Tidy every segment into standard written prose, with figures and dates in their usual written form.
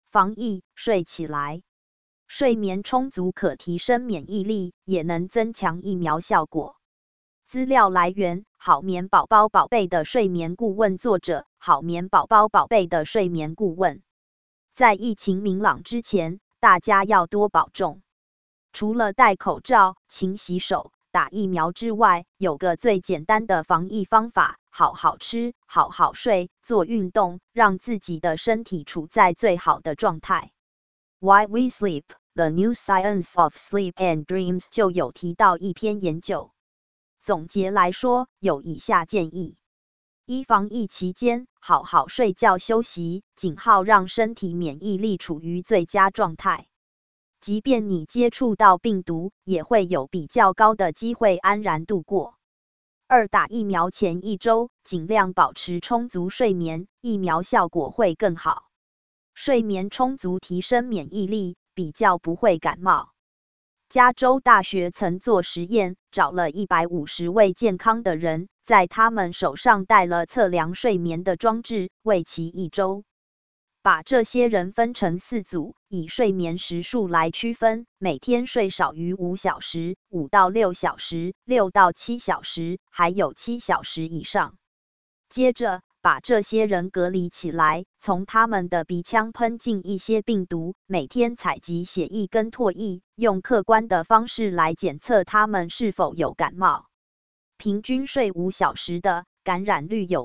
防疫，睡起来。睡眠充足可提升免疫力，也能增强疫苗效果。资料来源：好眠宝宝宝贝的睡眠顾问，作者：好眠宝宝宝贝的睡眠顾问。在疫情明朗之前，大家要多保重。除了戴口罩、勤洗手、打疫苗之外，有个最简单的防疫方法：好好吃、好好睡、做运动，让自己的身体处在最好的状态。Why We Sleep: The New Science of Sleep and Dreams 就有提到一篇研究。总结来说，有以下建议：一、防疫期间好好睡觉休息，让身体免疫力处于最佳状态。即便你接触到病毒，也会有比较高的机会安然度过。二、打疫苗前1周，尽量保持充足睡眠，疫苗效果会更好。睡眠充足提升免疫力，比较不会感冒。加州大学曾做实验，找了150位健康的人，在他们手上戴了测量睡眠的装置，为期1周。把这些人分成4组，以睡眠时数来区分，每天睡少于5小时、5到6小时、6到7小时，还有7小时以上。接着，把这些人隔离起来，从他们的鼻腔喷进一些病毒，每天采集血液跟唾液，用客观的方式来检测他们是否有感冒。平均睡5小时的，感染率有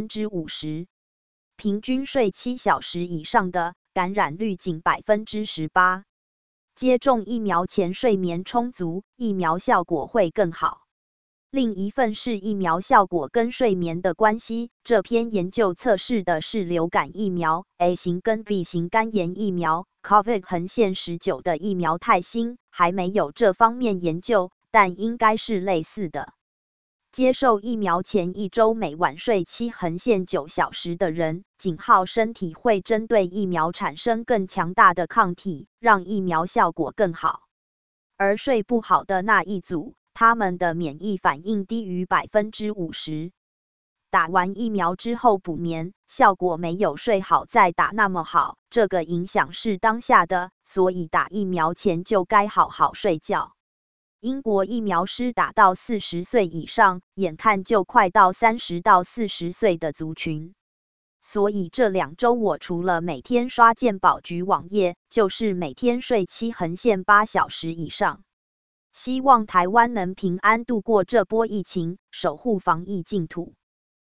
50%。平均睡7小时以上的，感染率仅 18%。接种疫苗前睡眠充足，疫苗效果会更好。另一份是疫苗效果跟睡眠的关系，这篇研究测试的是流感疫苗、A 型跟 B 型肝炎疫苗。COVID-19 的疫苗太新，还没有这方面研究，但应该是类似的。接受疫苗前1周每晚睡9小时的人，身体会针对疫苗产生更强大的抗体，让疫苗效果更好。而睡不好的那一组，他们的免疫反应低于 50%。打完疫苗之后补眠，效果没有睡好再打那么好，这个影响是当下的，所以打疫苗前就该好好睡觉。英国疫苗施打到40岁以上，眼看就快到30到40岁的族群。所以这2周我除了每天刷健保局网页，就是每天睡7-8小时以上。希望台湾能平安度过这波疫情，守护防疫净土。